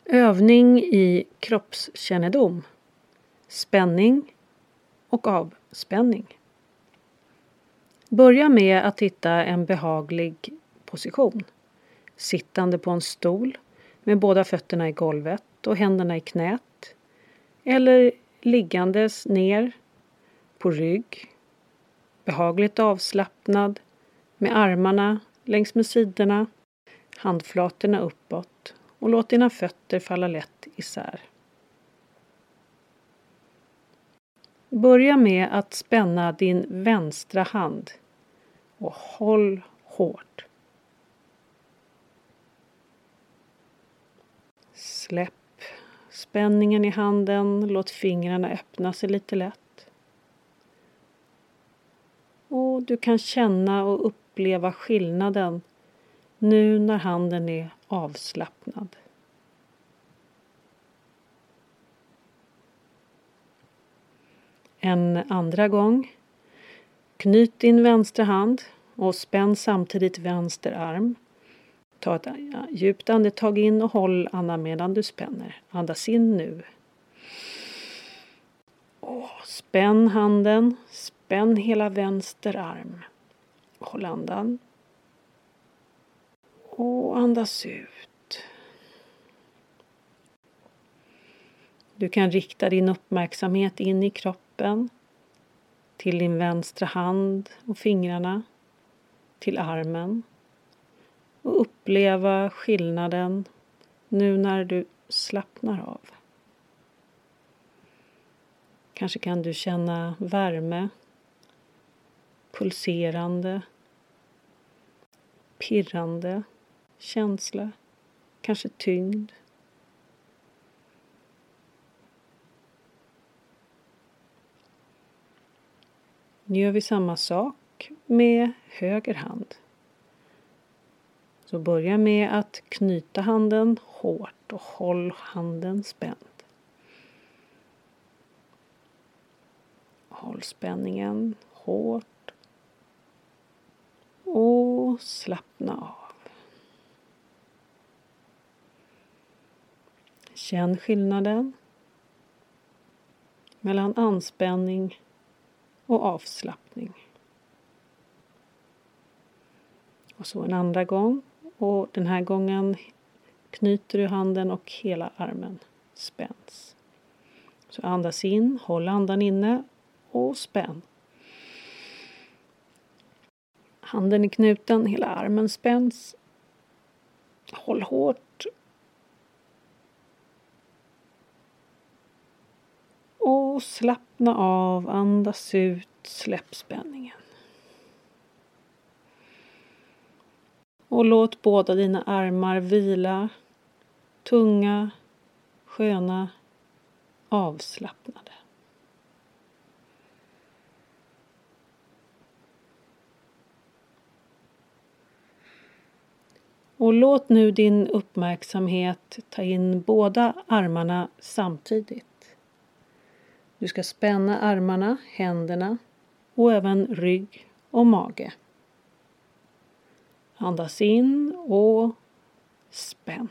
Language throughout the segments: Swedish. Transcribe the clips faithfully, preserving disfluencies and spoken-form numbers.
Övning i kroppskännedom, spänning och avspänning. Börja med att hitta en behaglig position. Sittande på en stol med båda fötterna i golvet och händerna i knät. Eller liggandes ner på rygg. Behagligt avslappnad med armarna längs med sidorna, handflatorna uppåt och låt dina fötter falla lätt isär. Börja med att spänna din vänstra hand och håll hårt. Släpp spänningen i handen, låt fingrarna öppna sig lite lätt. Och du kan känna och uppleva skillnaden nu när handen är avslappnad. En andra gång. Knyt din vänstra hand och spänn samtidigt vänster arm. Ta ett djupt andetag in och håll andan medan du spänner. Andas in nu. Och spänn handen. Spänn hela vänster arm. Håll andan. Och andas ut. Du kan rikta din uppmärksamhet in i kroppen. Till din vänstra hand och fingrarna. Till armen. Och uppleva skillnaden nu när du slappnar av. Kanske kan du känna värme. Pulserande. Pirrande. Känsla. Kanske tyngd. Nu gör vi samma sak med höger hand. Så börja med att knyta handen hårt och håll handen spänd. Håll spänningen hårt och slappna av. Känn skillnaden mellan anspänning och avslappning. Och så en andra gång. Och den här gången knyter du handen och hela armen spänns. Så andas in, håll andan inne och spänn. Handen är knuten, hela armen spänns. Håll hårt. Och slappna av, andas ut, släpp spänningen. Och låt båda dina armar vila, tunga, sköna, avslappnade. Och låt nu din uppmärksamhet ta in båda armarna samtidigt. Du ska spänna armarna, händerna och även rygg och mage. Andas in och spänn.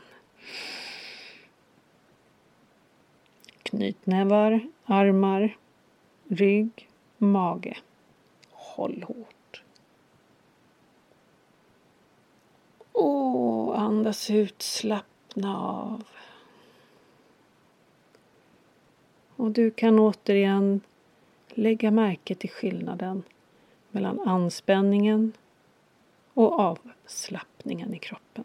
Knytnävar, armar, rygg, mage. Håll hårt. Och andas ut, slappna av. Och du kan återigen lägga märke till skillnaden mellan anspänningen och avslappningen i kroppen.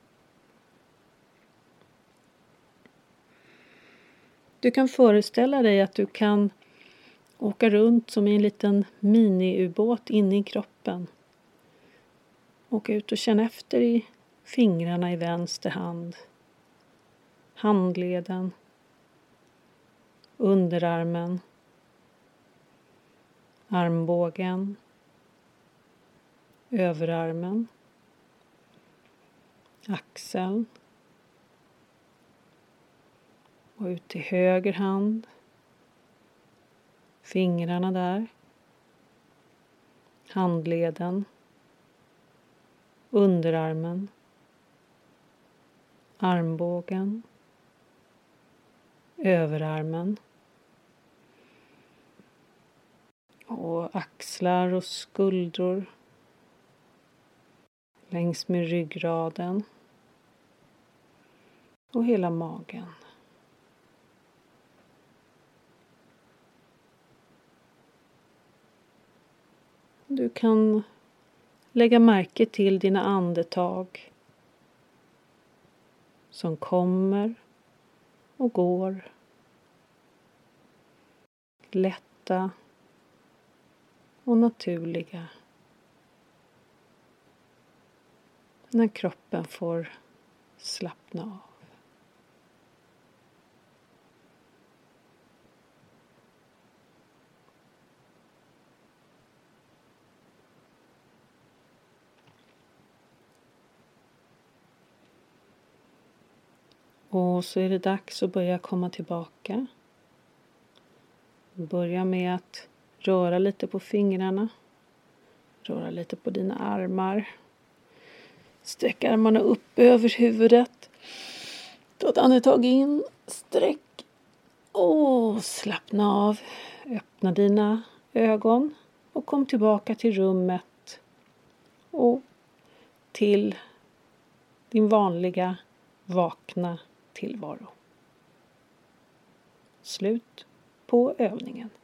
Du kan föreställa dig att du kan åka runt som i en liten mini-ubåt inne i kroppen. Åka ut och känna efter i fingrarna i vänster hand. Handleden. Underarmen. Armbågen. Överarmen. Axeln. Och ut till höger hand. Fingrarna där. Handleden. Underarmen. Armbågen. överarmen och axlar och skuldror längs med ryggraden och hela magen. Du kan lägga märke till dina andetag som kommer och går. Lätta och naturliga. När kroppen får slappna av. Och så är det dags att börja komma tillbaka. Börja med att röra lite på fingrarna. Röra lite på dina armar. Sträck armarna upp över huvudet. Ta ett andetag in. Sträck. Och slappna av. Öppna dina ögon. Och kom tillbaka till rummet. Och till din vanliga vakna tillvaro. Slut på övningen.